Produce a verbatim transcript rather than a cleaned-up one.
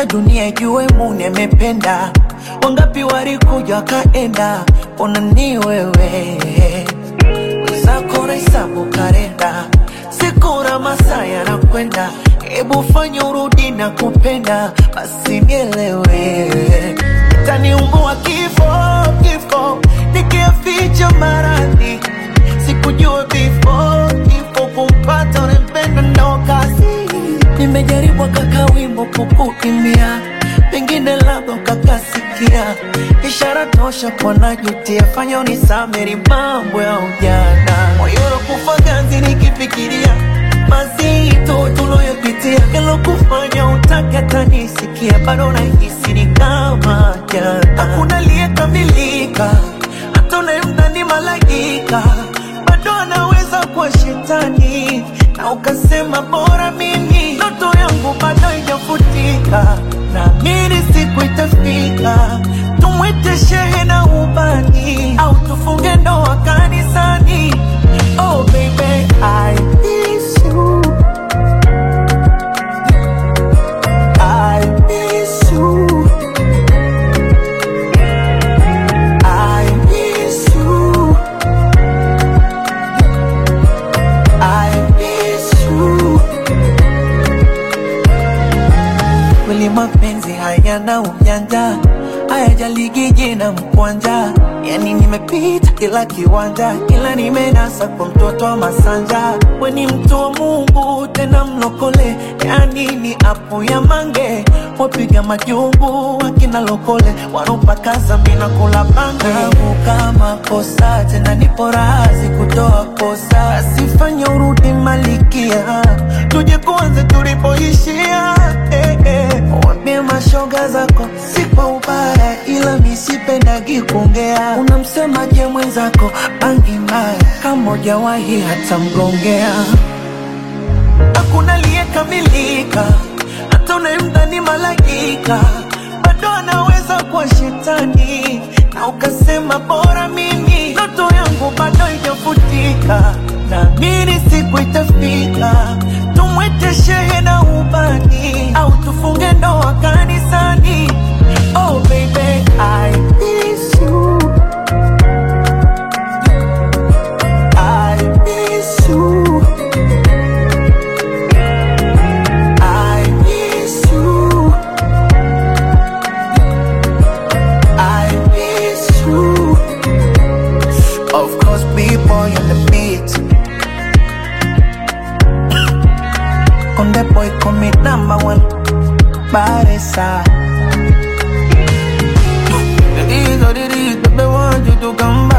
acha dunia ijue Mungu amependa. Wangapi walikuja kaenda, ona ni wewe. Wenzako na hesabu kalenda, siku na masaa yanakwenda. Ebu fanya urudi na kupenda, basi nielewe. Itaniumbua kifo, kifo, nikiaficha maradhi. Sikujua before, kifo kumpata unempenda ndo kazi. Nimejaribu kaka wimbo kukukimbia, pengine labda kakasikia. Ishara tosha kwa najutia, fanya unisameri mambo ya ujana. Moyo kufa ganzi nikifikiria mazito tuloyopitia. Kelo kufanya utake tanisikia, bado nahisi ni kama jana. Hakuna aliyekamilika, hata unayemdhani malaika bado anaweza kuwa shetani. Na ukasema bora mimi, ndoto yangu bado haijafutika. Naamini siku itafika, tumwite shehe na ubani, au tufunge ndoa kanisani. Oh baby, I miss you, I miss you, I miss you, I miss you. Kweli mapenzi hayana ujanja, hayajaligi jina mkwanja. Yani nimepita kila kiwanja, kila nimenasa kwa mtoto wa Masanja. We ni mtu wa Mungu tena mlokole, yani ni apu ya mange. Wapiga majumbu wakina lokole, wanopaka zambi na kula bange. Kama kosa tena nipo razi kutoa kosa, asifanya urudi malikia, tuje kuanze tulipoishia. eh, eh. Wambie mashoga zako si kwa ubaya, ila misipendagi kuongea. Unamsemaje mwenzako bangi mbaya, kama hujawahi hata mgongea. Hakuna aliyekamilika, hata unayemdhani malaika bado anaweza kuwa shetani. Na ukasema bora mimi, ndoto yangu bado haijafutika. Naamini siku itafika, tumwite shehe na ubani, au tufunge ndoa kanisani. Oh baby, I miss you, I miss you, I miss you, I miss you. Of course, B-boy on the beat. On the boy commit number one, Baresa. It is what it is, but they want you to come back.